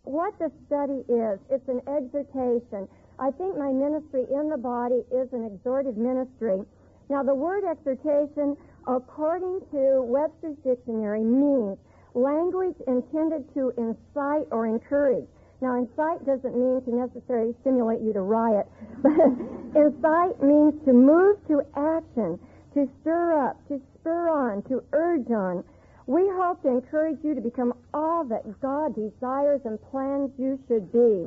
what the study is. It's an exhortation. I think my ministry in the body is an exhortive ministry. Now, the word exhortation, according to Webster's Dictionary, means language intended to incite or encourage. Now, incite doesn't mean to necessarily stimulate you to riot, but incite means to move to action, to stir up, to spur on, to urge on. We hope to encourage you to become all that God desires and plans you should be.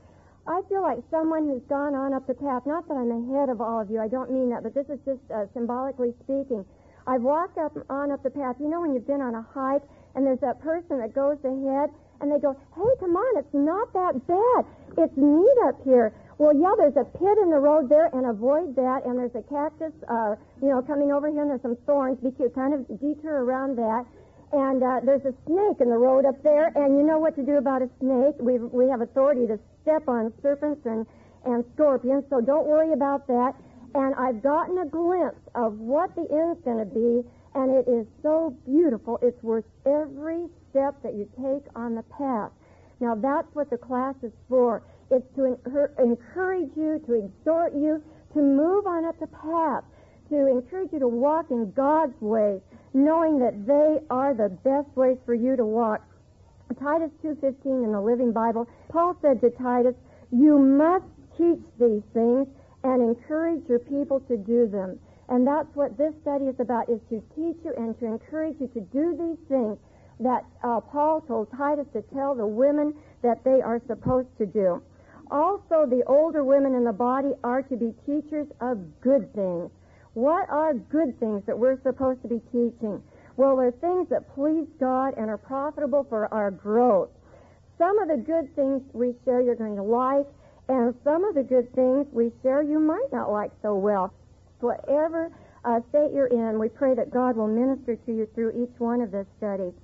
I feel like someone who's gone on up the path, not that I'm ahead of all of you, I don't mean that, but this is just symbolically speaking. I've walked on up the path. You know when you've been on a hike and there's that person that goes ahead and they go, hey, come on, it's not that bad. It's neat up here. Well, yeah, there's a pit in the road there, and avoid that, and there's a cactus, coming over here, and there's some thorns. Be cute, kind of detour around that. And there's a snake in the road up there, and you know what to do about a snake. We have authority to step on serpents and scorpions, so don't worry about that. And I've gotten a glimpse of what the end's going to be, and it is so beautiful. It's worth every step that you take on the path. Now, that's what the class is for. It's to encourage you, to exhort you, to move on up the path, to encourage you to walk in God's ways, knowing that they are the best ways for you to walk. Titus 2:15 in the Living Bible, Paul said to Titus, you must teach these things and encourage your people to do them. And that's what this study is about, is to teach you and to encourage you to do these things that Paul told Titus to tell the women that they are supposed to do. Also, the older women in the body are to be teachers of good things. What are good things that we're supposed to be teaching? Well, they're things that please God and are profitable for our growth. Some of the good things we share you're going to like, and some of the good things we share you might not like so well. Whatever state you're in, we pray that God will minister to you through each one of the studies.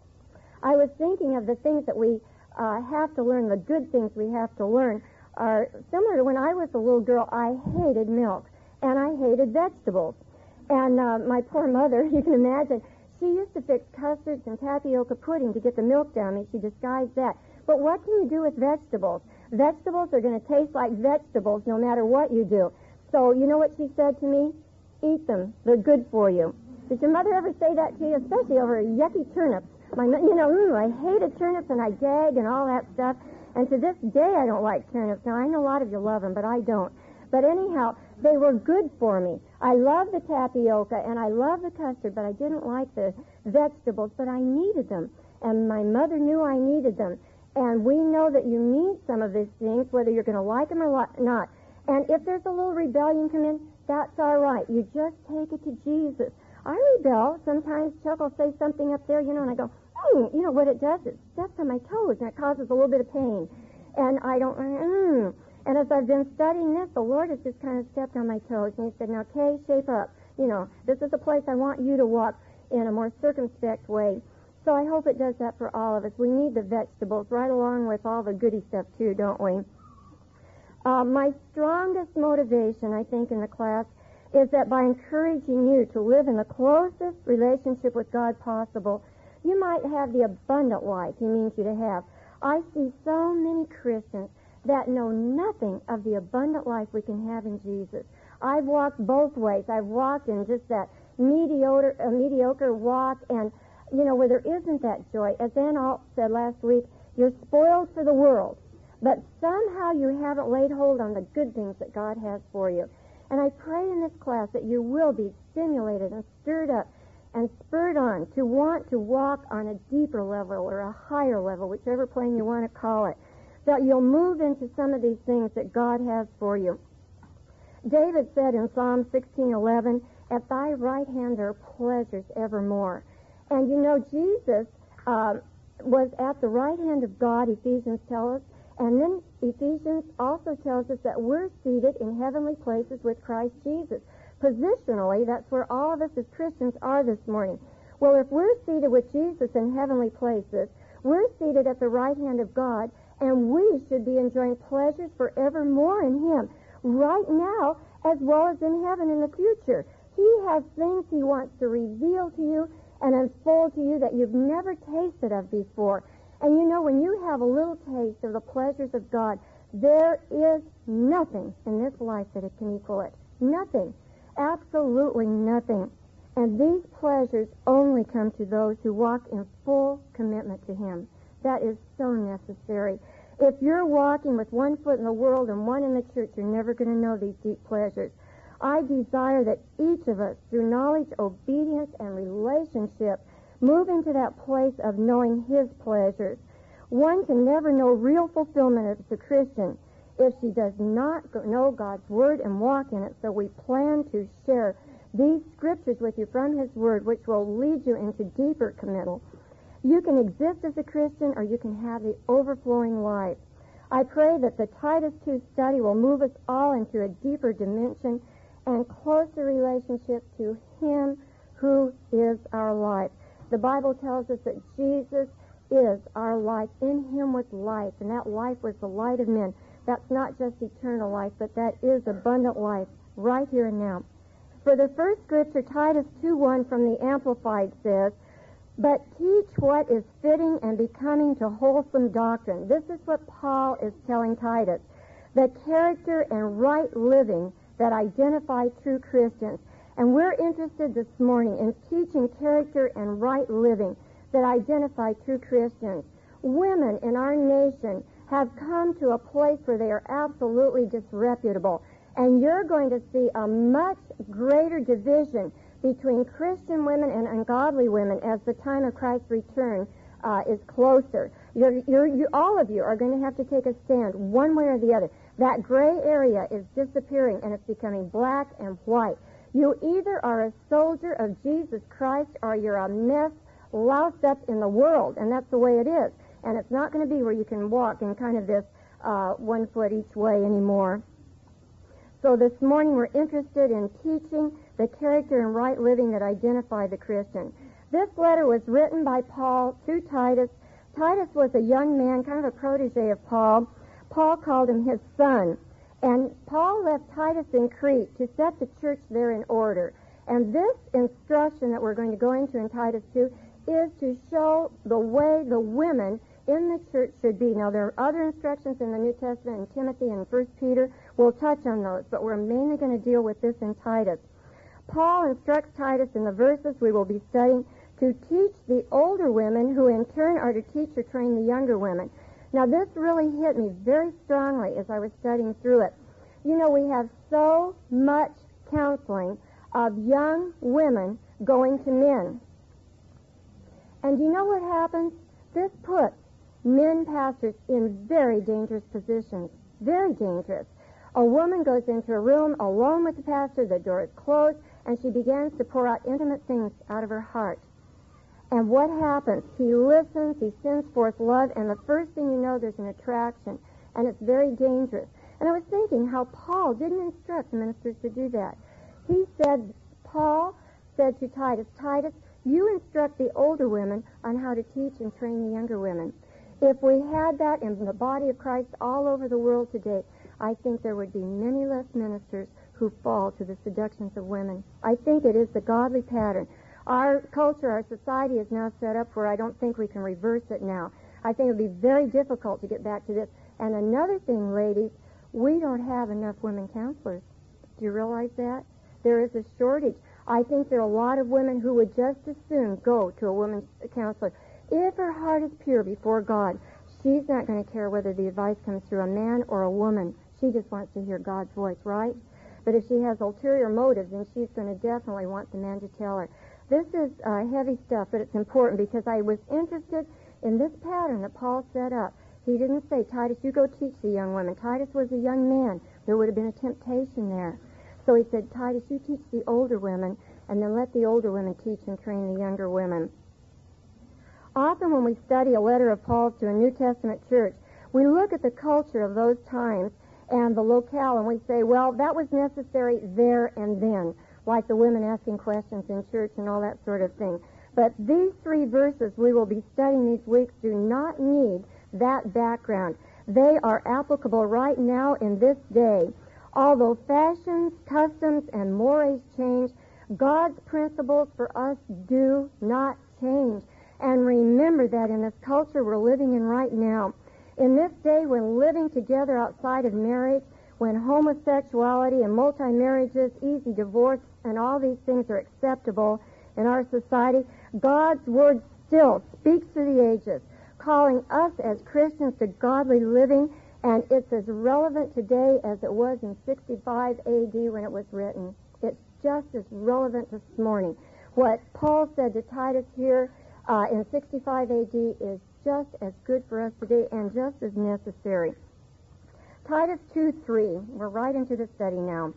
I was thinking of the things that we have to learn, the good things we have to learn, are similar to when I was a little girl. I hated milk, and I hated vegetables. And my poor mother, you can imagine, she used to fix custards and tapioca pudding to get the milk down me. She disguised that. But what can you do with vegetables? Vegetables are going to taste like vegetables no matter what you do. So you know what she said to me? Eat them. They're good for you. Did your mother ever say that to you, especially over yucky turnips? I hated turnips, and I gag and all that stuff. And to this day, I don't like turnips. Now, I know a lot of you love them, but I don't. But anyhow, they were good for me. I love the tapioca, and I love the custard, but I didn't like the vegetables, but I needed them. And my mother knew I needed them. And we know that you need some of these things, whether you're going to like them or not. And if there's a little rebellion come in, that's all right. You just take it to Jesus. I rebel. Sometimes Chuck will say something up there, and I go, you know what it does? It steps on my toes, and it causes a little bit of pain. And I don't, And as I've been studying this, the Lord has just kind of stepped on my toes, and he said, now, Kay, shape up. This is a place I want you to walk in a more circumspect way. So I hope it does that for all of us. We need the vegetables right along with all the goody stuff, too, don't we? My strongest motivation, I think, in the class is that by encouraging you to live in the closest relationship with God possible, you might have the abundant life he means you to have. I see so many Christians that know nothing of the abundant life we can have in Jesus. I've walked both ways. I've walked in just that mediocre walk, and, where there isn't that joy. As Ann Alt said last week, you're spoiled for the world, but somehow you haven't laid hold on the good things that God has for you. And I pray in this class that you will be stimulated and stirred up and spurred on to want to walk on a deeper level or a higher level, whichever plane you want to call it, that you'll move into some of these things that God has for you. David said in Psalm 16:11, at thy right hand there are pleasures evermore. And Jesus was at the right hand of God, Ephesians tell us, and then Ephesians also tells us that we're seated in heavenly places with Christ Jesus. Positionally, that's where all of us as Christians are this morning. Well, if we're seated with Jesus in heavenly places, we're seated at the right hand of God, and we should be enjoying pleasures forevermore in him, right now as well as in heaven in the future. He has things he wants to reveal to you and unfold to you that you've never tasted of before. And you know, when you have a little taste of the pleasures of God, there is nothing in this life that it can equal it. Nothing. Absolutely nothing. And these pleasures only come to those who walk in full commitment to Him. That is so necessary. If you're walking with one foot in the world and one in the church, you're never going to know these deep pleasures. I desire that each of us, through knowledge, obedience, and relationship, move into that place of knowing His pleasures. One can never know real fulfillment as a Christian if she does not know God's Word and walk in it. So we plan to share these scriptures with you from His Word, which will lead you into deeper committal. You can exist as a Christian, or you can have the overflowing life. I pray that the Titus 2 study will move us all into a deeper dimension and closer relationship to Him who is our life. The Bible tells us that Jesus is our life. In Him was life, and that life was the light of men. That's not just eternal life, but that is abundant life right here and now. For the first scripture, Titus 2:1 from the Amplified says, "But teach what is fitting and becoming to wholesome doctrine." This is what Paul is telling Titus. The character and right living that identify true Christians. And we're interested this morning in teaching character and right living that identify true Christians. Women in our nation have come to a place where they are absolutely disreputable. And you're going to see a much greater division between Christian women and ungodly women as the time of Christ's return is closer. All of you are going to have to take a stand one way or the other. That gray area is disappearing, and it's becoming black and white. You either are a soldier of Jesus Christ or you're a mess loused up in the world, and that's the way it is. And it's not going to be where you can walk in kind of this 1 foot each way anymore. So this morning we're interested in teaching the character and right living that identify the Christian. This letter was written by Paul to Titus. Titus was a young man, kind of a protege of Paul. Paul called him his son. And Paul left Titus in Crete to set the church there in order. And this instruction that we're going to go into in Titus 2 is to show the way the women in the church should be. Now, there are other instructions in the New Testament in Timothy and 1 Peter. We'll touch on those, but we're mainly going to deal with this in Titus. Paul instructs Titus in the verses we will be studying to teach the older women, who in turn are to teach or train the younger women. Now, this really hit me very strongly as I was studying through it. You know, we have so much counseling of young women going to men. And you know what happens? This puts men pastors in very dangerous positions. Very dangerous. A woman goes into a room alone with the pastor, the door is closed, and she begins to pour out intimate things out of her heart. And what happens? He listens, he sends forth love, and the first thing you know, there's an attraction. And it's very dangerous. And I was thinking how Paul didn't instruct the ministers to do that. Paul said to Titus, Titus, you instruct the older women on how to teach and train the younger women. If we had that in the body of Christ all over the world today, I think there would be many less ministers who fall to the seductions of women. I think it is the godly pattern. Our culture, our society is now set up where I don't think we can reverse it now. I think it would be very difficult to get back to this. And another thing, ladies, we don't have enough women counselors. Do you realize that? There is a shortage. I think there are a lot of women who would just as soon go to a women's counselor. If her heart is pure before God, she's not going to care whether the advice comes through a man or a woman. She just wants to hear God's voice, right? But if she has ulterior motives, then she's going to definitely want the man to tell her. This is heavy stuff, but it's important because I was interested in this pattern that Paul set up. He didn't say, Titus, you go teach the young women. Titus was a young man. There would have been a temptation there. So he said, Titus, you teach the older women, and then let the older women teach and train the younger women. Often when we study a letter of Paul's to a New Testament church, we look at the culture of those times and the locale, and we say, well, that was necessary there and then, like the women asking questions in church and all that sort of thing. But these 3 verses we will be studying these weeks do not need that background. They are applicable right now in this day. Although fashions, customs, and mores change, God's principles for us do not change. And remember that in this culture we're living in right now, in this day when living together outside of marriage, when homosexuality and multi-marriages, easy divorce, and all these things are acceptable in our society, God's Word still speaks through the ages, calling us as Christians to godly living, and it's as relevant today as it was in 65 A.D. when it was written. It's just as relevant this morning. What Paul said to Titus here in 65 A.D. is just as good for us today and just as necessary. Titus 2:3. We're right into the study now.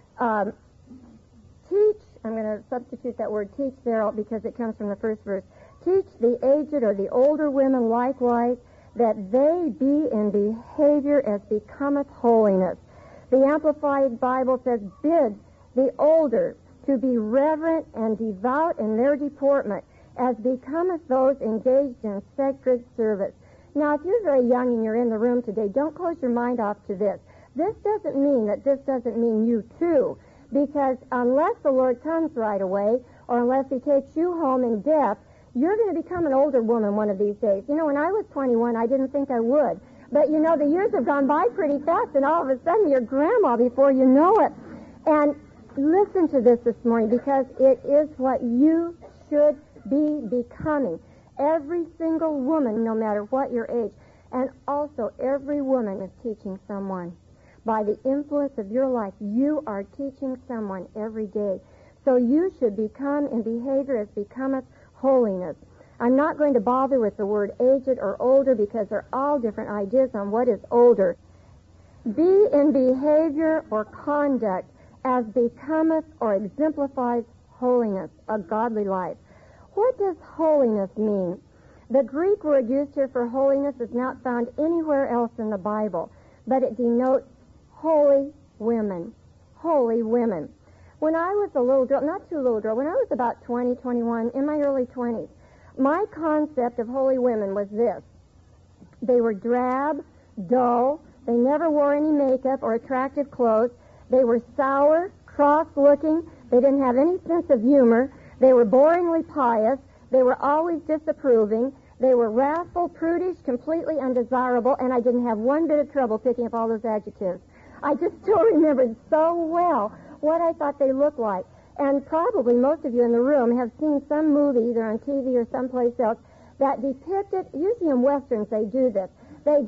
Teach, I'm going to substitute that word teach there because it comes from the first verse. Teach the aged or the older women likewise that they be in behavior as becometh holiness. The Amplified Bible says, bid the older to be reverent and devout in their deportment, as becometh those engaged in sacred service. Now, if you're very young and you're in the room today, don't close your mind off to this. This doesn't mean that this doesn't mean you too, because unless the Lord comes right away, or unless He takes you home in death, you're going to become an older woman one of these days. You know, when I was 21, I didn't think I would. But, you know, the years have gone by pretty fast, and all of a sudden you're grandma before you know it. And listen to this morning, because it is what you should be becoming. Every single woman, no matter what your age, and also every woman is teaching someone. By the influence of your life, you are teaching someone every day. So you should become in behavior as becometh holiness. I'm not going to bother with the word aged or older because they're all different ideas on what is older. Be in behavior or conduct as becometh or exemplifies holiness, a godly life. What does holiness mean? The Greek word used here for holiness is not found anywhere else in the Bible, but it denotes holy women. Holy women. When I was a little girl, not too little girl, when I was about 20, 21, in my early 20s, my concept of holy women was this. They were drab, dull, they never wore any makeup or attractive clothes, they were sour, cross-looking, they didn't have any sense of humor, they were boringly pious, they were always disapproving, they were wrathful, prudish, completely undesirable, and I didn't have one bit of trouble picking up all those adjectives. I just still remembered so well what I thought they looked like. And probably most of you in the room have seen some movie, either on TV or someplace else, that depicted, usually in Westerns they do this, they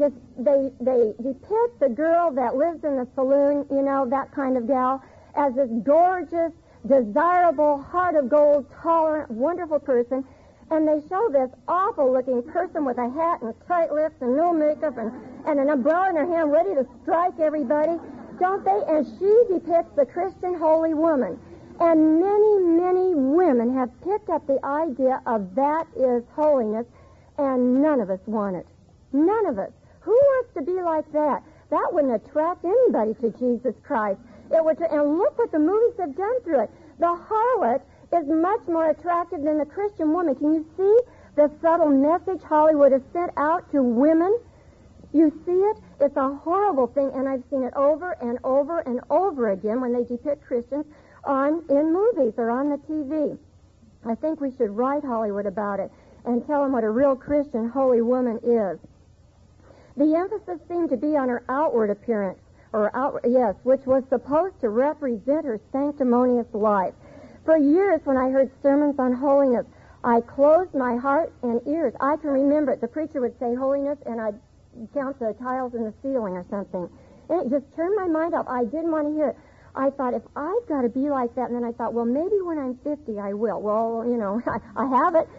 depict the girl that lives in the saloon, you know, that kind of gal, as this gorgeous, desirable, heart of gold, tolerant, wonderful person, and they show this awful-looking person with a hat and tight lips and no makeup and an umbrella in her hand ready to strike everybody, don't they? And she depicts the Christian holy woman. And many, many women have picked up the idea of that is holiness, and none of us want it. None of us. Who wants to be like that? That wouldn't attract anybody to Jesus Christ. It would, and look what the movies have done through it. The harlot is much more attractive than the Christian woman. Can you see the subtle message Hollywood has sent out to women? You see it? It's a horrible thing, and I've seen it over and over and over again when they depict Christians in movies or on the TV. I think we should write Hollywood about it and tell them what a real Christian holy woman is. The emphasis seemed to be on her outward appearance, which was supposed to represent her sanctimonious life. For years, when I heard sermons on holiness, I closed my heart and ears. I can remember it. The preacher would say holiness, and I'd count the tiles in the ceiling or something. And it just turned my mind off. I didn't want to hear it. I thought, if I've got to be like that, and then I thought, well, maybe when I'm 50 I will. Well, you know, I have it.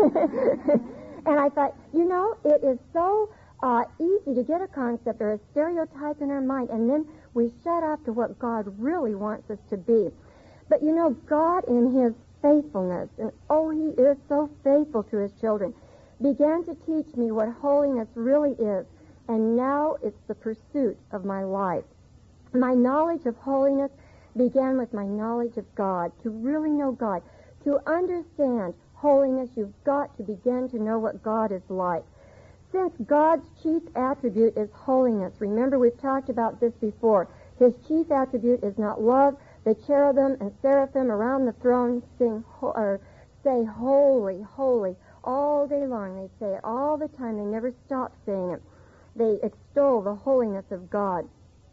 And I thought, you know, it is so easy to get a concept or a stereotype in our mind, and then we shut off to what God really wants us to be. But, you know, God in His faithfulness, and oh, He is so faithful to His children, began to teach me what holiness really is, and now it's the pursuit of my life. My knowledge of holiness began with my knowledge of God. To really know God, to understand holiness, you've got to begin to know what God is like. Since God's chief attribute is holiness, remember we've talked about this before, His chief attribute is not love. The cherubim and seraphim around the throne say, holy, holy, all day long. They say it all the time. They never stop saying it. They extol the holiness of God.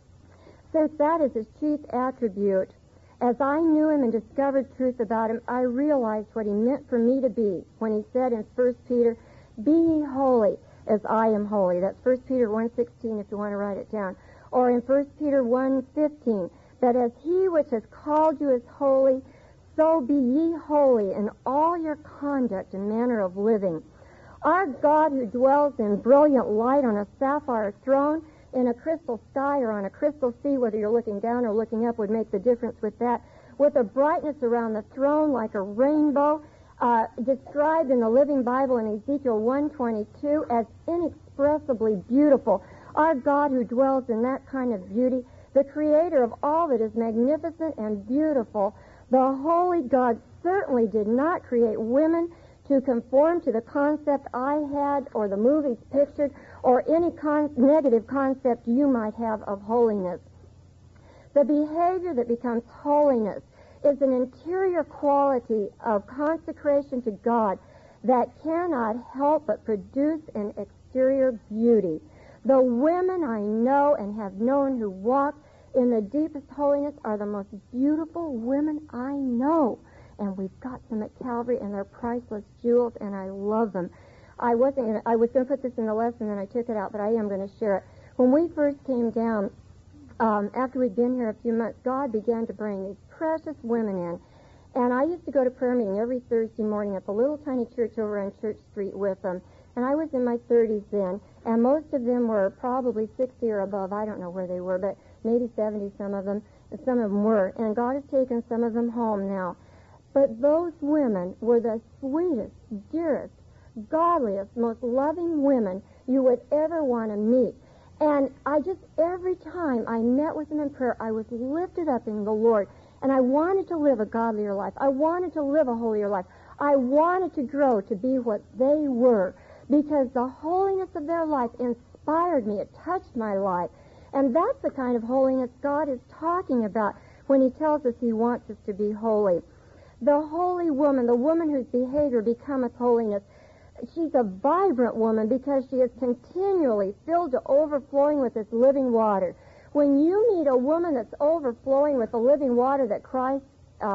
Since that is his chief attribute, as I knew him and discovered truth about him, I realized what he meant for me to be when he said in 1 Peter, "Be ye holy as I am holy." That's 1 Peter 1:16 if you want to write it down. Or in 1 Peter 1:15, that as he which has called you is holy, so be ye holy in all your conduct and manner of living. Our God, who dwells in brilliant light on a sapphire throne, in a crystal sky or on a crystal sea, whether you're looking down or looking up would make the difference with that, with a brightness around the throne like a rainbow, described in the Living Bible in Ezekiel 1:22 as inexpressibly beautiful. Our God, who dwells in that kind of beauty, the creator of all that is magnificent and beautiful, the holy God certainly did not create women to conform to the concept I had or the movies pictured or any negative concept you might have of holiness. The behavior that becomes holiness is an interior quality of consecration to God that cannot help but produce an exterior beauty. The women I know and have known who walk in the deepest holiness are the most beautiful women I know. And we've got them at Calvary, and they're priceless jewels, and I love them. I was going to put this in the lesson, and I took it out, but I am going to share it. When we first came down, after we'd been here a few months, God began to bring these precious women in. And I used to go to prayer meeting every Thursday morning at the little tiny church over on Church Street with them. And I was in my 30s then, and most of them were probably 60 or above. I don't know where they were, but maybe 70, some of them were. And God has taken some of them home now. But those women were the sweetest, dearest, godliest, most loving women you would ever want to meet. And every time I met with them in prayer, I was lifted up in the Lord. And I wanted to live a godlier life. I wanted to live a holier life. I wanted to grow to be what they were, because the holiness of their life inspired me. It touched my life. And that's the kind of holiness God is talking about when he tells us he wants us to be holy. The holy woman, the woman whose behavior becometh holiness, she's a vibrant woman because she is continually filled to overflowing with this living water. When you meet a woman that's overflowing with the living water that Christ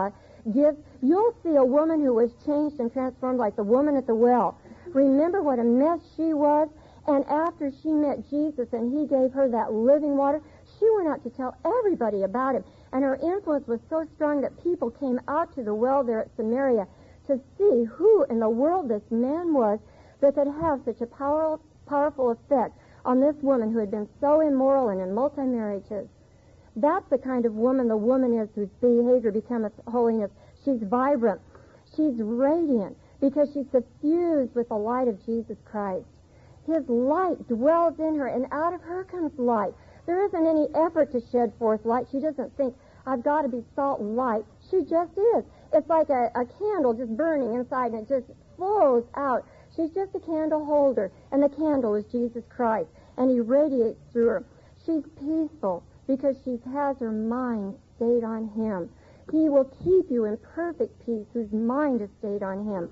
gives, you'll see a woman who was changed and transformed like the woman at the well. Remember what a mess she was? And after she met Jesus and he gave her that living water, she went out to tell everybody about him. And her influence was so strong that people came out to the well there at Samaria to see who in the world this man was that could have such a powerful effect on this woman who had been so immoral and in multi-marriages. That's the kind of woman the woman is whose behavior becometh holiness. She's vibrant. She's radiant because she's suffused with the light of Jesus Christ. His light dwells in her, and out of her comes light. There isn't any effort to shed forth light. She doesn't think, I've got to be salt and light. She just is. It's like a candle just burning inside, and it just flows out. She's just a candle holder, and the candle is Jesus Christ, and he radiates through her. She's peaceful because she has her mind stayed on him. He will keep you in perfect peace whose mind is stayed on him.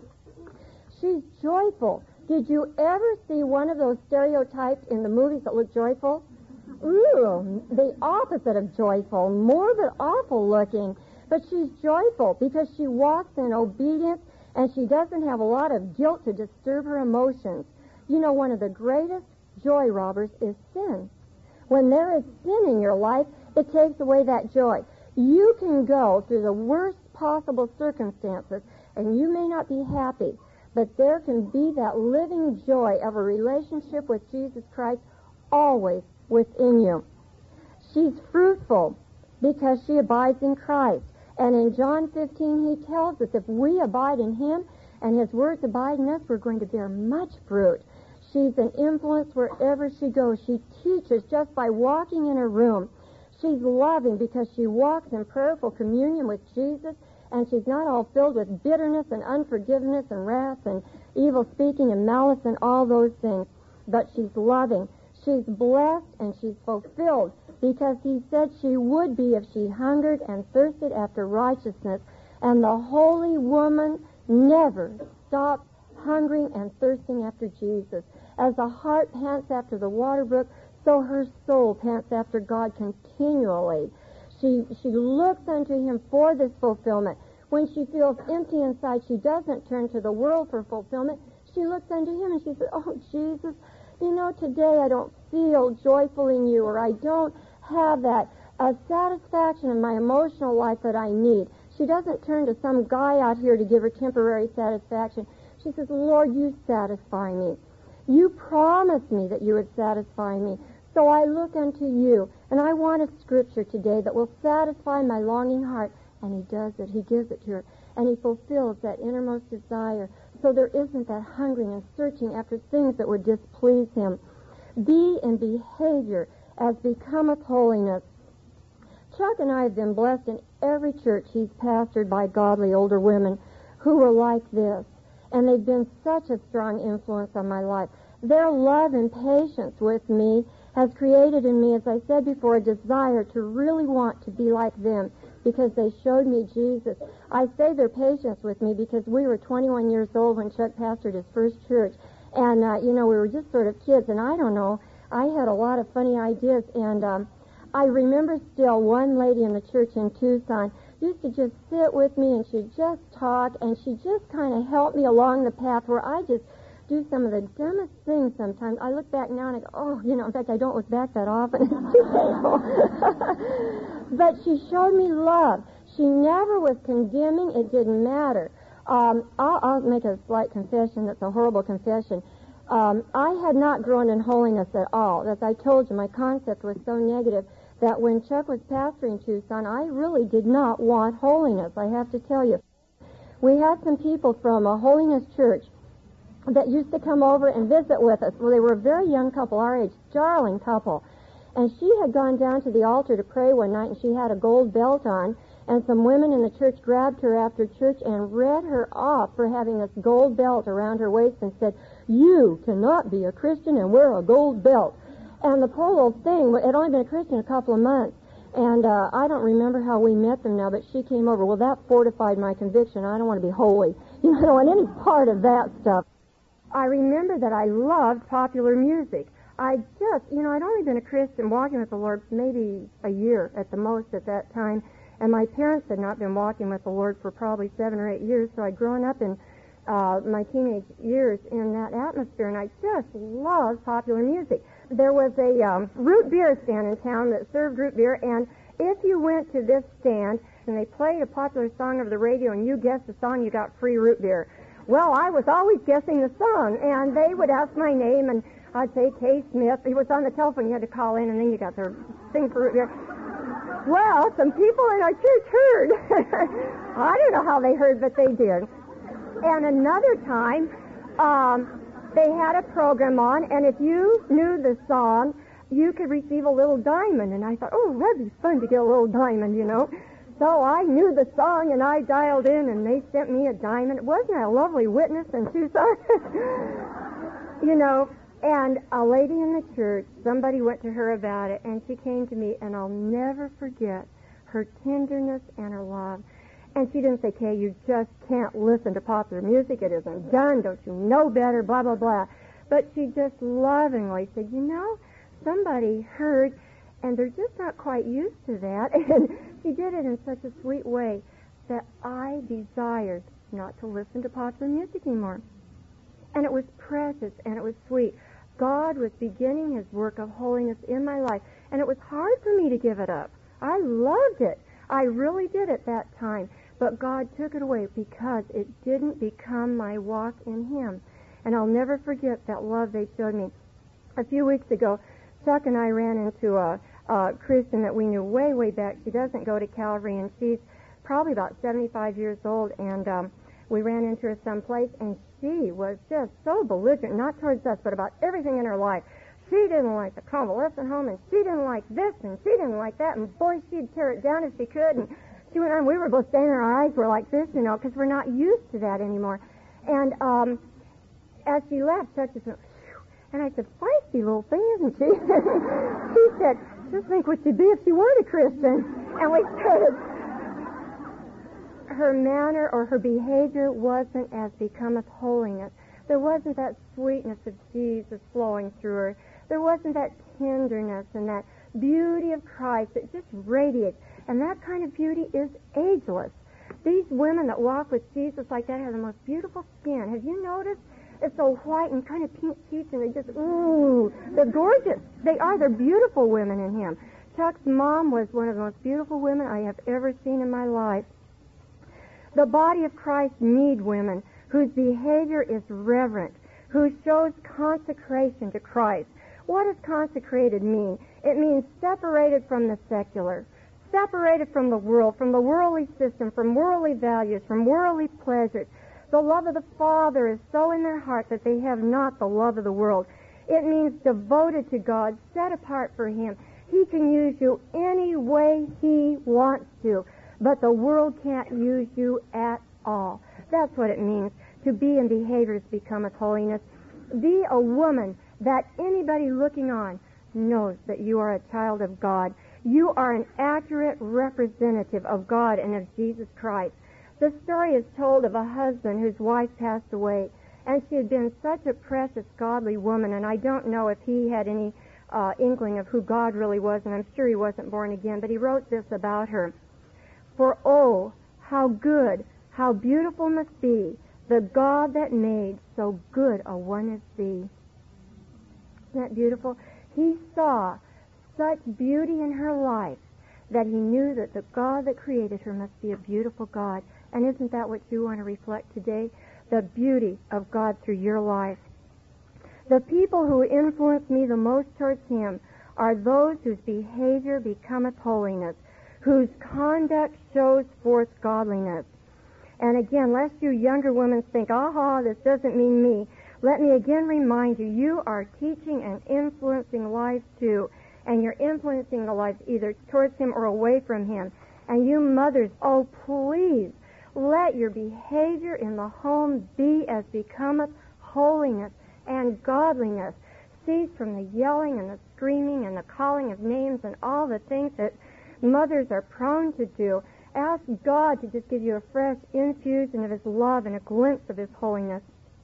She's joyful. Did you ever see one of those stereotypes in the movies that look joyful? Ooh, the opposite of joyful, morbid, awful looking. But she's joyful because she walks in obedience and she doesn't have a lot of guilt to disturb her emotions. You know, one of the greatest joy robbers is sin. When there is sin in your life, it takes away that joy. You can go through the worst possible circumstances and you may not be happy, but there can be that living joy of a relationship with Jesus Christ always within you. She's fruitful because she abides in Christ. And in John 15, he tells us if we abide in him and his words abide in us, we're going to bear much fruit. She's an influence wherever she goes. She teaches just by walking in her room. She's loving because she walks in prayerful communion with Jesus, and she's not all filled with bitterness and unforgiveness and wrath and evil speaking and malice and all those things. But she's loving. She's blessed and she's fulfilled because he said she would be if she hungered and thirsted after righteousness. And the holy woman never stops hungering and thirsting after Jesus. As the heart pants after the water brook, so her soul pants after God continually. She looks unto him for this fulfillment. When she feels empty inside, she doesn't turn to the world for fulfillment. She looks unto him and she says, oh, Jesus, you know, today I don't feel joyful in you, or I don't have that satisfaction in my emotional life that I need. She doesn't turn to some guy out here to give her temporary satisfaction. She says, Lord, you satisfy me. You promised me that you would satisfy me. So I look unto you, and I want a scripture today that will satisfy my longing heart. And he does it. He gives it to her. And he fulfills that innermost desire. So there isn't that hungering and searching after things that would displease him. Be in behavior as becometh holiness. Chuck and I have been blessed in every church he's pastored by godly older women who were like this. And they've been such a strong influence on my life. Their love and patience with me has created in me, as I said before, a desire to really want to be like them because they showed me Jesus. I say their patience with me because we were 21 years old when Chuck pastored his first church. And, we were just sort of kids. And I don't know, I had a lot of funny ideas. And I remember still one lady in the church in Tucson used to just sit with me and she'd just talk and she just kind of helped me along the path where I just do some of the dumbest things sometimes. I look back now and I go, oh, in fact, I don't look back that often. It's too painful. But she showed me love. She never was condemning. It didn't matter. I'll make a slight confession that's a horrible confession. I had not grown in holiness at all. As I told you, my concept was so negative that when Chuck was pastoring Tucson, I really did not want holiness, I have to tell you. We had some people from a holiness church that used to come over and visit with us. Well, they were a very young couple, our age, darling couple. And she had gone down to the altar to pray one night, and she had a gold belt on, and some women in the church grabbed her after church and read her off for having this gold belt around her waist and said, you cannot be a Christian and wear a gold belt. And the poor little thing had only been a Christian a couple of months. And I don't remember how we met them now, but she came over. Well, that fortified my conviction. I don't want to be holy. I don't want any part of that stuff. I remember that I loved popular music. I'd only been a Christian walking with the Lord maybe a year at the most at that time. And my parents had not been walking with the Lord for probably 7 or 8 years, so I'd grown up in my teenage years in that atmosphere, and I just loved popular music. There was a root beer stand in town that served root beer, and if you went to this stand and they played a popular song over the radio and you guessed the song, you got free root beer. Well, I was always guessing the song, and they would ask my name, and I'd say Kay Smith. He was on the telephone. You had to call in, and then you got to sing for root beer. Well, some people in our church heard. I don't know how they heard, but they did. And another time, they had a program on, and if you knew the song, you could receive a little diamond. And I thought, oh, that'd be fun to get a little diamond, So I knew the song, and I dialed in, and they sent me a diamond. Wasn't that a lovely witness in Tucson? And a lady in the church, somebody went to her about it, and she came to me, and I'll never forget her tenderness and her love. And she didn't say, Kay, you just can't listen to popular music. It isn't done. Don't you know better, blah, blah, blah. But she just lovingly said, somebody heard, and they're just not quite used to that. And she did it in such a sweet way that I desired not to listen to popular music anymore. And it was precious, and it was sweet. God was beginning his work of holiness in my life, and it was hard for me to give it up. I loved it. I really did at that time. But God took it away because it didn't become my walk in him. And I'll never forget that love they showed me. A few weeks ago, Chuck and I ran into a Christian that we knew way, way back. She doesn't go to Calvary, and she's probably about 75 years old. And we ran into her someplace, and she was just so belligerent, not towards us, but about everything in her life. She didn't like the convalescent home, and she didn't like this, and she didn't like that, and boy, she'd tear it down if she could. And she went on, we were both standing, our eyes were like this, because we're not used to that anymore. And as she left, Chuck just went, phew. And I said, feisty little thing, isn't she? She said, just think what she'd be if she weren't a Christian. And we started. Her manner or her behavior wasn't as becometh holiness. There wasn't that sweetness of Jesus flowing through her. There wasn't that tenderness and that beauty of Christ that just radiates. And that kind of beauty is ageless. These women that walk with Jesus like that have the most beautiful skin. Have you noticed? It's so white and kind of pink cheeks, and they just, ooh, they're gorgeous. They are. They're beautiful women in him. Chuck's mom was one of the most beautiful women I have ever seen in my life. The body of Christ need women whose behavior is reverent, who shows consecration to Christ. What does consecrated mean? It means separated from the secular, separated from the world, from the worldly system, from worldly values, from worldly pleasures. The love of the Father is so in their heart that they have not the love of the world. It means devoted to God, set apart for Him. He can use you any way He wants to, but the world can't use you at all. That's what it means to be in behaviors becometh holiness. Be a woman that anybody looking on knows that you are a child of God. You are an accurate representative of God and of Jesus Christ. The story is told of a husband whose wife passed away, and she had been such a precious, godly woman, and I don't know if he had any inkling of who God really was, and I'm sure he wasn't born again, but he wrote this about her. For oh, how good, how beautiful must be the God that made so good a one as thee. Isn't that beautiful? He saw such beauty in her life that he knew that the God that created her must be a beautiful God. And isn't that what you want to reflect today? The beauty of God through your life. The people who influence me the most towards Him are those whose behavior becometh holiness, whose conduct shows forth godliness. And again, lest you younger women think, aha, this doesn't mean me, let me again remind you, you are teaching and influencing lives too. And you're influencing the lives either towards Him or away from Him. And you mothers, oh please, let your behavior in the home be as becometh holiness and godliness. Cease from the yelling and the screaming and the calling of names and all the things that mothers are prone to do. Ask God to just give you a fresh infusion of His love and a glimpse of His holiness.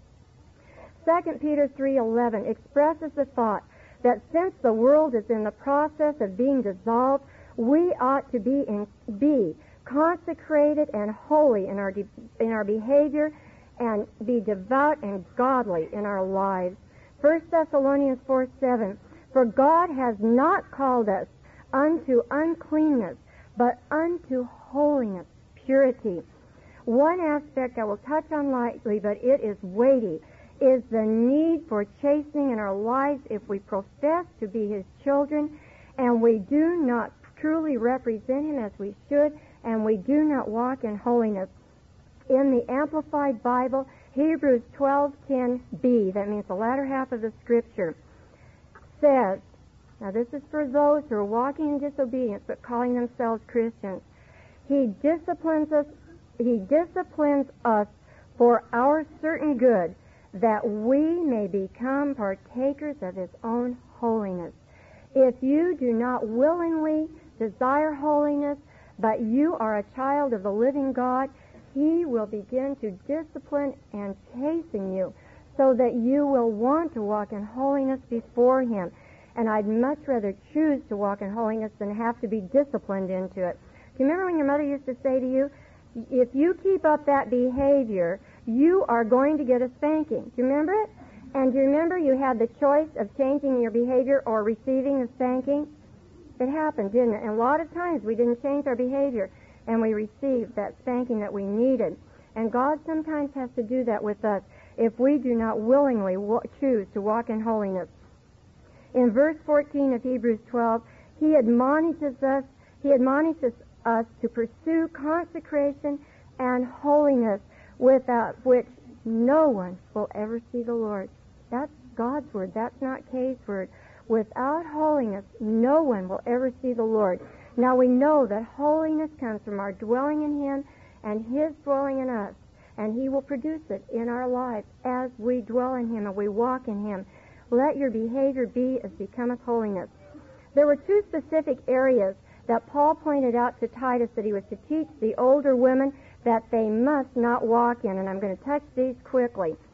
2 Peter 3:11 expresses the thought that since the world is in the process of being dissolved, we ought to be consecrated and holy in our behavior and be devout and godly in our lives. 1 Thessalonians 4:7, for God has not called us unto uncleanness, but unto holiness, purity. One aspect I will touch on lightly, but it is weighty, is the need for chastening in our lives if we profess to be His children and we do not truly represent Him as we should, and we do not walk in holiness. In the Amplified Bible, Hebrews 12:10b, that means the latter half of the Scripture, says, now this is for those who are walking in disobedience but calling themselves Christians, He disciplines us for our certain good, that we may become partakers of His own holiness. If you do not willingly desire holiness, but you are a child of the living God, He will begin to discipline and chasten you so that you will want to walk in holiness before Him. And I'd much rather choose to walk in holiness than have to be disciplined into it. Do you remember when your mother used to say to you, if you keep up that behavior, you are going to get a spanking? Do you remember it? And do you remember you had the choice of changing your behavior or receiving the spanking? It happened, didn't it? And a lot of times we didn't change our behavior and we received that spanking that we needed. And God sometimes has to do that with us if we do not willingly choose to walk in holiness. In verse 14 of Hebrews 12, He admonishes us to pursue consecration and holiness, without which no one will ever see the Lord. That's God's word. That's not Kay's word. Without holiness, no one will ever see the Lord. Now we know that holiness comes from our dwelling in Him and His dwelling in us. And He will produce it in our lives as we dwell in Him and we walk in Him. Let your behavior be as becometh holiness. There were two specific areas that Paul pointed out to Titus that he was to teach the older women that they must not walk in. And I'm going to touch these quickly.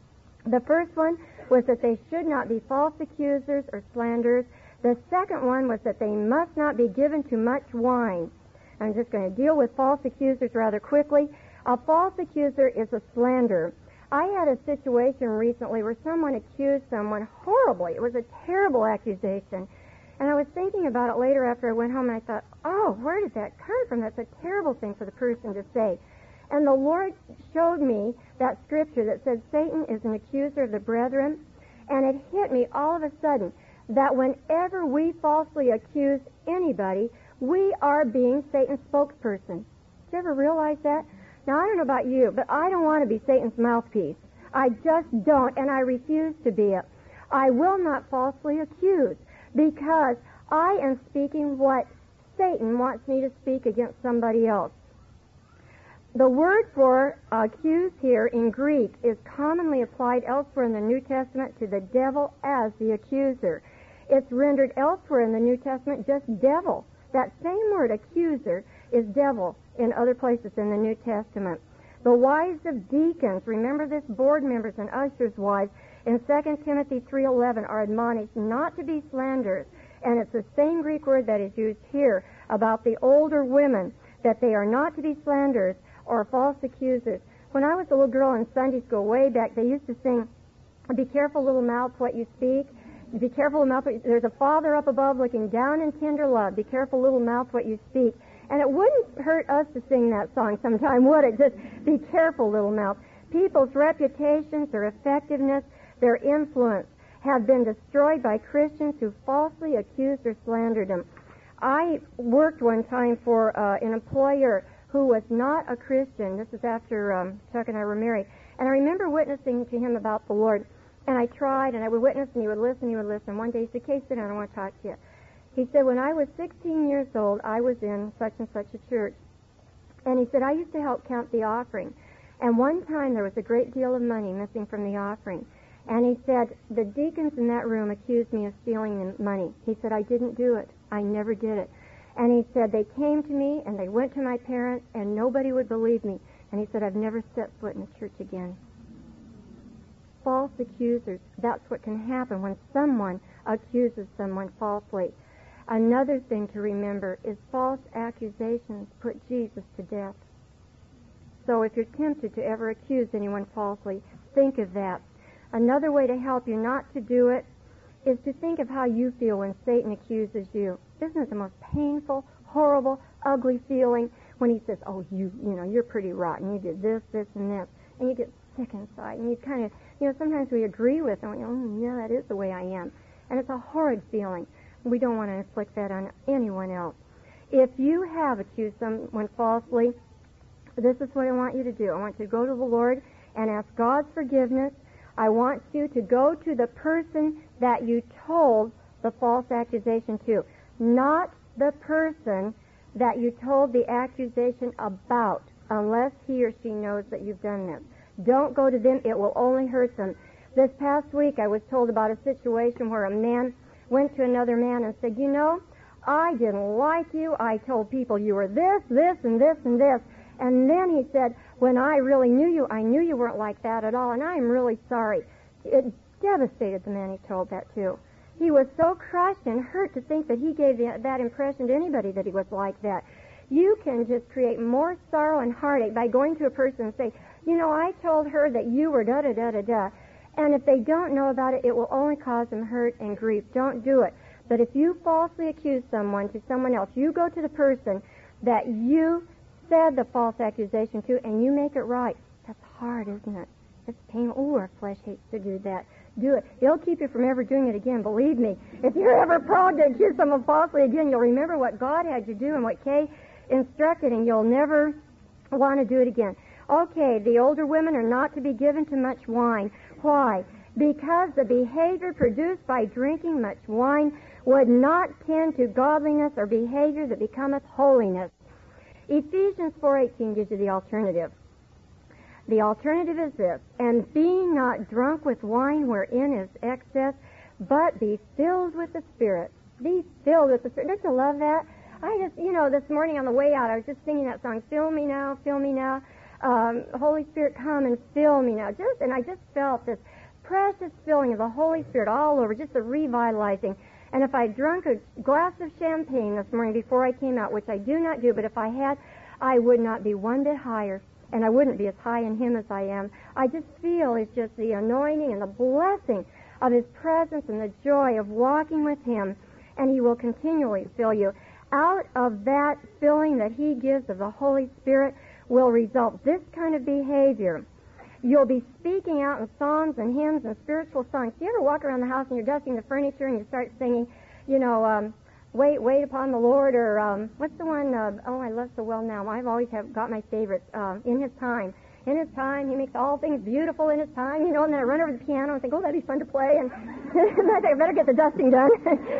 The first one was that they should not be false accusers or slanderers. The second one was that they must not be given to much wine. I'm just going to deal with false accusers rather quickly. A false accuser is a slanderer. I had a situation recently where someone accused someone horribly. It was a terrible accusation. And I was thinking about it later after I went home, and I thought, oh, where did that come from? That's a terrible thing for the person to say. And the Lord showed me that scripture that said Satan is an accuser of the brethren, and it hit me all of a sudden that whenever we falsely accuse anybody, we are being Satan's spokesperson. Did you ever realize that? Now, I don't know about you, but I don't want to be Satan's mouthpiece. I just don't, and I refuse to be it. I will not falsely accuse, because I am speaking what Satan wants me to speak against somebody else. The word for accuse here in Greek is commonly applied elsewhere in the New Testament to the devil as the accuser. It's rendered elsewhere in the New Testament just devil. That same word, accuser, is devil in other places in the New Testament. The wives of deacons, remember this, board members and ushers' wives, in 2 Timothy 3:11 are admonished not to be slanderers. And it's the same Greek word that is used here about the older women, that they are not to be slanderers or false accusers. When I was a little girl in Sunday school way back, they used to sing, "Be careful, little mouth, what you speak. Be careful, little mouth. There's a Father up above looking down in tender love. Be careful, little mouth, what you speak." And it wouldn't hurt us to sing that song sometime, would it? Just be careful, little mouth. People's reputations, their effectiveness, their influence have been destroyed by Christians who falsely accused or slandered them. I worked one time for an employer who was not a Christian. This is after Chuck and I were married. And I remember witnessing to him about the Lord. And I tried, and I would witness, and he would listen. One day he said, "Kay, sit down, I want to talk to you." He said, "When I was 16 years old, I was in such and such a church." And he said, "I used to help count the offering. And one time there was a great deal of money missing from the offering. And he said, the deacons in that room accused me of stealing the money." He said, "I didn't do it. I never did it." And he said, "They came to me and they went to my parents and nobody would believe me." And he said, "I've never set foot in a church again." False accusers, that's what can happen when someone accuses someone falsely. Another thing to remember is false accusations put Jesus to death. So if you're tempted to ever accuse anyone falsely, think of that. Another way to help you not to do it is to think of how you feel when Satan accuses you. Isn't it the most painful, horrible, ugly feeling when he says, "Oh, you're pretty rotten. You did this, this, and this." And you get sick inside. And you kind of, sometimes we agree with them. "Oh, yeah, that is the way I am." And it's a horrid feeling. We don't want to inflict that on anyone else. If you have accused someone falsely, this is what I want you to do. I want you to go to the Lord and ask God's forgiveness. I want you to go to the person that you told the false accusation to, not the person that you told the accusation about, unless he or she knows that you've done this. Don't go to them. It will only hurt them. This past week I was told about a situation where a man went to another man and said, "I didn't like you. I told people you were this, this, and this, and this. And then," he said, "when I really knew you, I knew you weren't like that at all, and I'm really sorry." It devastated the man he told that to. He was so crushed and hurt to think that he gave that impression to anybody that he was like that. You can just create more sorrow and heartache by going to a person and say, "I told her that you were da-da-da-da-da." And if they don't know about it, it will only cause them hurt and grief. Don't do it. But if you falsely accuse someone to someone else, you go to the person that you said the false accusation to, and you make it right. That's hard, isn't it? It's painful. Oh, our flesh hates to do that. Do it. It'll keep you from ever doing it again, believe me. If you're ever prone to accuse someone falsely again, you'll remember what God had you do and what Kay instructed, and you'll never want to do it again. Okay, the older women are not to be given to much wine. Why? Because the behavior produced by drinking much wine would not tend to godliness or behavior that becometh holiness. Ephesians 4:18 gives you the alternative. The alternative is this: "And being not drunk with wine wherein is excess, but be filled with the Spirit." Be filled with the Spirit. Don't you love that? I just, this morning on the way out, I was just singing that song, "Fill me now, fill me now. Holy Spirit, come and fill me now." And I just felt this precious filling of the Holy Spirit all over, just a revitalizing. And if I drunk a glass of champagne this morning before I came out, which I do not do, but if I had, I would not be one bit higher, and I wouldn't be as high in Him as I am. I just feel it's just the anointing and the blessing of His presence and the joy of walking with Him, and He will continually fill you. Out of that filling that He gives of the Holy Spirit will result this kind of behavior. You'll be speaking out in psalms and hymns and spiritual songs. Do you ever walk around the house and you're dusting the furniture and you start singing, wait upon the Lord, or what's the one, I love so well now. I've always got my favorites, In His Time. In His time, He makes all things beautiful in His time, and then I run over to the piano and think, that'd be fun to play, and I think I better get the dusting done.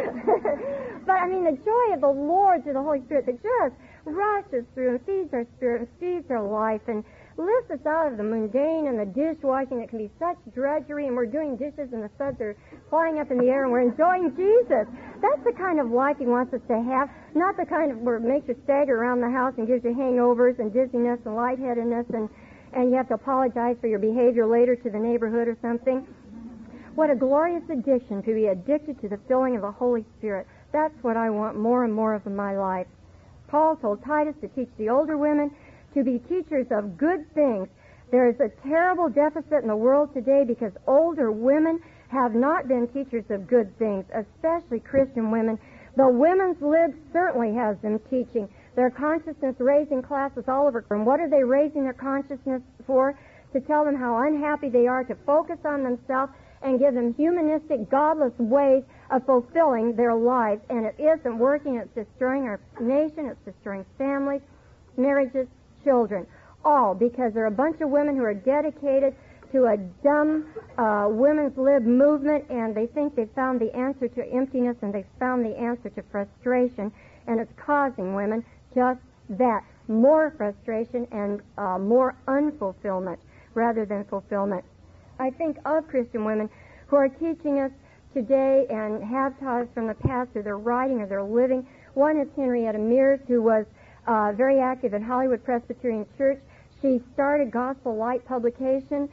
But, the joy of the Lord through the Holy Spirit that just rushes through and feeds our spirit and feeds our life and lifts us out of the mundane and the dishwashing that can be such drudgery, and we're doing dishes and the suds are flying up in the air and we're enjoying Jesus. That's the kind of life He wants us to have, not the kind of where it makes you stagger around the house and gives you hangovers and dizziness and lightheadedness and you have to apologize for your behavior later to the neighborhood or something. What a glorious addiction to be addicted to the filling of the Holy Spirit. That's what I want more and more of in my life. Paul told Titus to teach the older women to be teachers of good things. There is a terrible deficit in the world today because older women have not been teachers of good things, especially Christian women. The Women's Lib certainly has them teaching. Their consciousness-raising classes all over. And what are they raising their consciousness for? To tell them how unhappy they are, to focus on themselves, and give them humanistic, godless ways of fulfilling their lives. And it isn't working. It's destroying our nation. It's destroying families, marriages, children. All because there are a bunch of women who are dedicated to a dumb women's lib movement, and they think they've found the answer to emptiness, and they've found the answer to frustration, and it's causing women just that, more frustration and more unfulfillment rather than fulfillment. I think of Christian women who are teaching us today and have taught us from the past through their writing or their living. One is Henrietta Mears, who was very active in Hollywood Presbyterian Church. She started Gospel Light publication,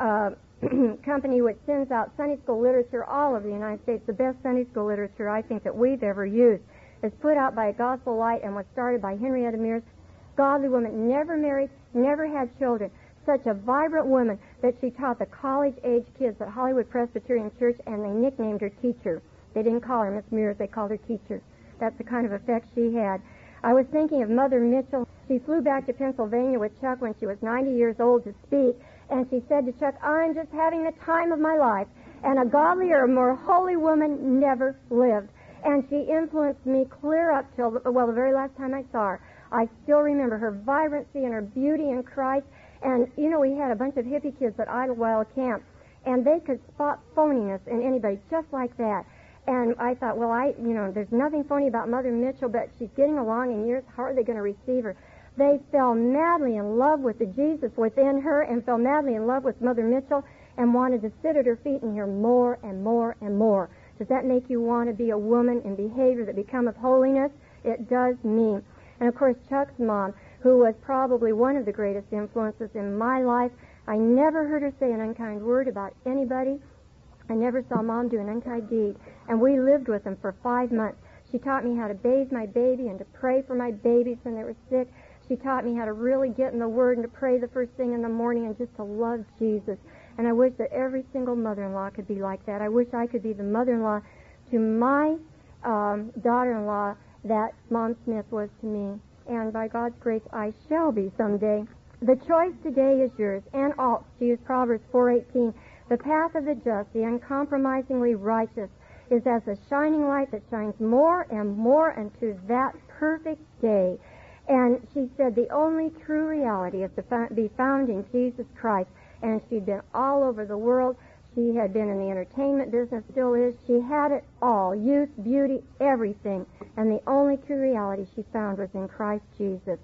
company which sends out Sunday school literature all over the United States. The best Sunday school literature I think that we've ever used is put out by Gospel Light and was started by Henrietta Mears. Godly woman, never married, never had children. Such a vibrant woman that she taught the college-age kids at Hollywood Presbyterian Church, and they nicknamed her Teacher. They didn't call her Miss Mears, they called her Teacher. That's the kind of effect she had. I was thinking of Mother Mitchell. She flew back to Pennsylvania with Chuck when she was 90 years old to speak, and she said to Chuck, I'm just having the time of my life, and a godlier, more holy woman never lived. And she influenced me clear up till, the very last time I saw her. I still remember her vibrancy and her beauty in Christ. And, we had a bunch of hippie kids at Idlewild Camp, and they could spot phoniness in anybody just like that. And I thought, there's nothing phony about Mother Mitchell, but she's getting along in years. How are they going to receive her? They fell madly in love with the Jesus within her and fell madly in love with Mother Mitchell and wanted to sit at her feet and hear more and more and more. Does that make you want to be a woman in behavior that becometh holiness? It does me. And, of course, Chuck's mom, who was probably one of the greatest influences in my life. I never heard her say an unkind word about anybody. I never saw Mom do an unkind deed. And we lived with them for 5 months. She taught me how to bathe my baby and to pray for my babies when they were sick. She taught me how to really get in the Word and to pray the first thing in the morning and just to love Jesus. And I wish that every single mother-in-law could be like that. I wish I could be the mother-in-law to my daughter-in-law that Mom Smith was to me. And by God's grace, I shall be someday. The choice today is yours. Ann Alt, to use Proverbs 4:18, the path of the just, the uncompromisingly righteous, is as a shining light that shines more and more unto that perfect day. And she said the only true reality is to be found in Jesus Christ. And she'd been all over the world. She had been in the entertainment business, still is. She had it all, youth, beauty, everything. And the only true reality she found was in Christ Jesus.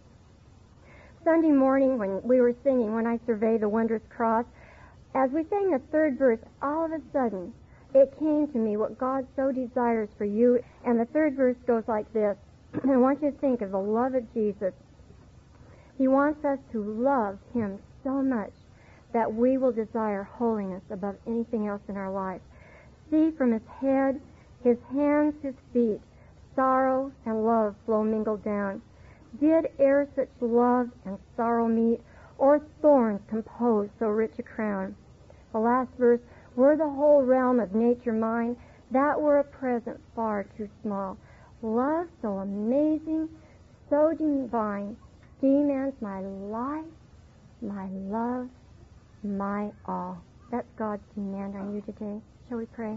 Sunday morning when we were singing, When I Survey the Wondrous Cross, as we sang the third verse, all of a sudden it came to me what God so desires for you. And the third verse goes like this. I want you to think of the love of Jesus. He wants us to love Him so much that we will desire holiness above anything else in our life. See from his head, his hands, his feet, sorrow and love flow mingled down. Did e'er such love and sorrow meet, or thorns compose so rich a crown? The last verse, were the whole realm of nature mine, that were a present far too small. Love so amazing, so divine, demands my life, my love, my all. That's God's demand on you today. Shall we pray?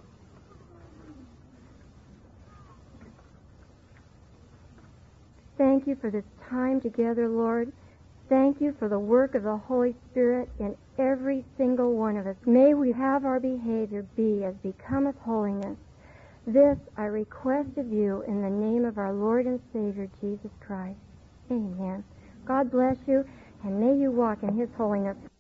Thank you for this time together, Lord. Thank you for the work of the Holy Spirit in every single one of us. May we have our behavior be as becometh holiness. This I request of you in the name of our Lord and Savior, Jesus Christ. Amen. God bless you, and may you walk in his holiness.